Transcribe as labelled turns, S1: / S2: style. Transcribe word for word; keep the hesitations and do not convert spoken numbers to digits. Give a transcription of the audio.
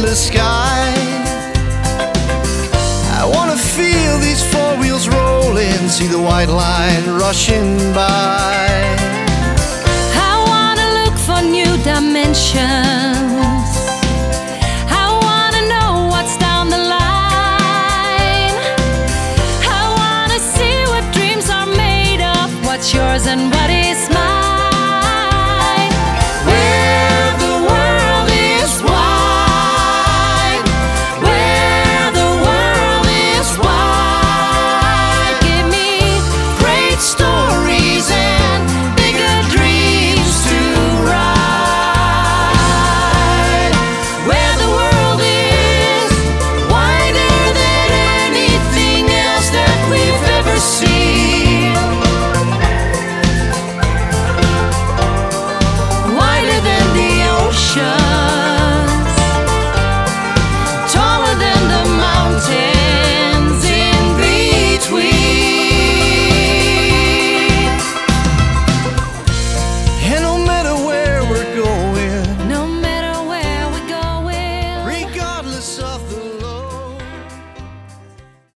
S1: the sky. I wanna feel these four wheels rolling, see the white line rushing by.
S2: I wanna look for new dimensions,